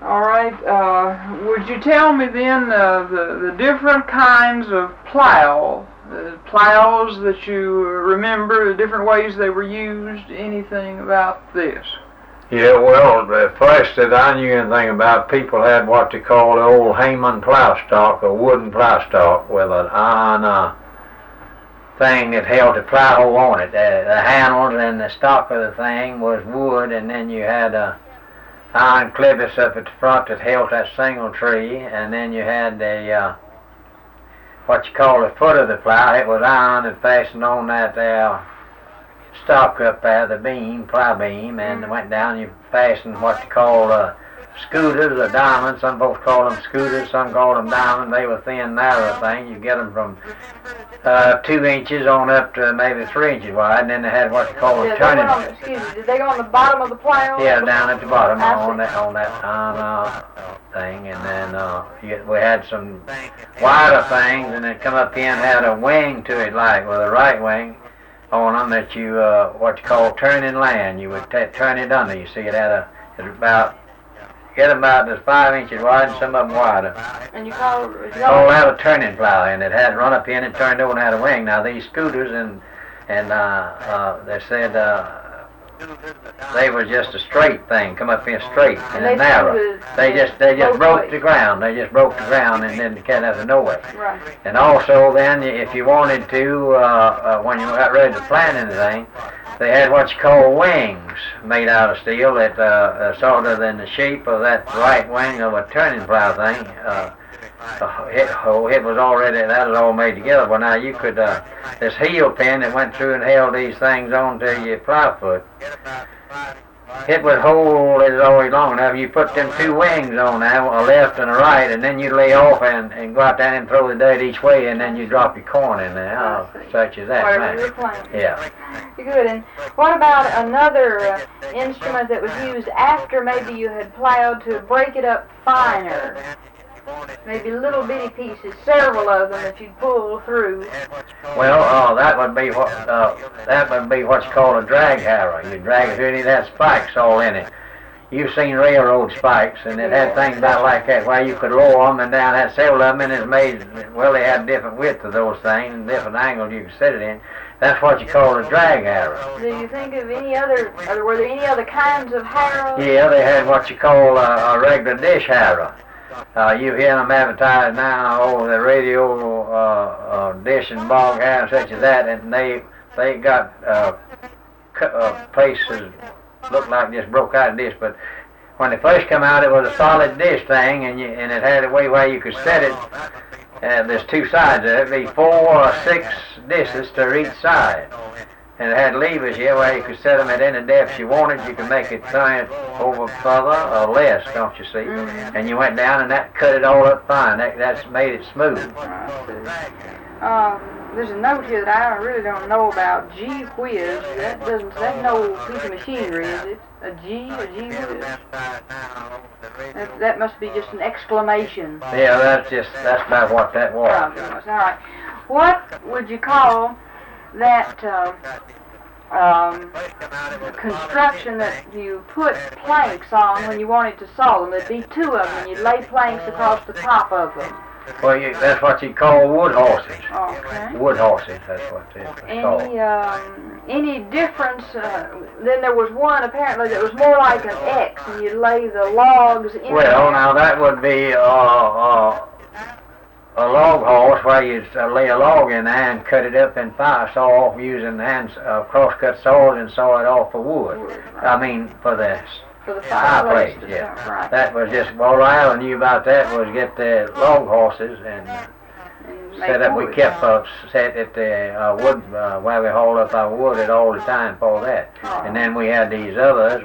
All right. Would you tell me then the different kinds of plows that you remember, the different ways they were used, anything about this? Yeah, well, the first that I knew anything about, people had what they call the old Heyman plow stock, a wooden plow stock with an iron thing that held the plow on it. The handles and the stock of the thing was wood, and then you had a iron clevis up at the front that held that single tree, and then you had the what you call the foot of the plow. It was iron and fastened on that stock up there, the beam, plow beam, and went down. You fastened what you call scooters or diamonds. Some folks call them scooters, some call them diamonds. They were thin, narrow things. You get them from 2 inches on up to maybe 3 inches wide, and then they had what they call a turning. Did they go on the bottom of the plow? Yeah, down at the bottom on that iron thing, and then we had some wider things, and it come up in and had a wing to it, like with a right wing on them that you what you call turning land. You would turn it under. You see, it had about as 5 inches wide, and some of them wider. And you call that a turning plow, and it had run up in and turned over and had a wing. Now these scooters and they said they were just a straight thing, come up in straight and narrow. They just broke the ground. They just broke the ground and then got out of nowhere. Right. And also then, if you wanted to, when you got ready to plant anything, they had what you call wings made out of steel that sort of in the shape of that right wing of a turning plow thing. It was already, that was all made together. Well, now you could, this heel pin that went through and held these things onto your plow foot, it would hold it always long enough. You put them 2 wings on there, a left and a right, and then you lay off and go out there and throw the dirt each way, and then you drop your corn in there, such as that. Whatever you're planting. Yeah. Good. And what about another instrument that was used after maybe you had plowed to break it up finer? Maybe little bitty pieces, several of them that you'd pull through. Well, that would be what's called a drag harrow. You drag it through, and it had spikes all in it. You've seen railroad spikes, and it had things about like that where you could lower them and down. Had several of them, and it made, well, they had different width of those things and different angles you could set it in. That's what you call a drag harrow. Do you think of any other, or were there any other kinds of harrows? Yeah, they had what you call a regular dish harrow. You hear them advertised now over the radio, dish and bog harrow such as that, and they got places looked like just broke out of dish, but when they first come out, it was a solid dish thing, and it had a way where you could set it. There's 2 sides of it. It'd be 4 or 6 dishes to each side. And it had levers here where you could set them at any depth you wanted. You could make it turn over further or less, don't you see? Mm-hmm. And you went down and that cut it all up fine. That's made it smooth. There's a note here that I really don't know about. Gee whiz. That's no piece of machinery, is it? A gee whiz. That must be just an exclamation. Yeah, that's about what that was. Probably was. All right. What would you call that construction that you put planks on when you wanted to saw them? There'd be 2 of them, and you'd lay planks across the top of them. Well, that's what you call wood horses. Okay. Wood horses, that's what it's called. Any difference? Then there was one apparently that was more like an X, and you'd lay the logs in. Well, now that would be a log horse where you lay a log in there and cut it up and saw off using hands, cross-cut saws and saw it off for wood. Right. I mean, for the fireplace. Yeah. Right. That was just, all I knew about that was get the log horses and set up. We kept set at the wood where we hauled up our wood at all the time for that. Oh. And then we had these others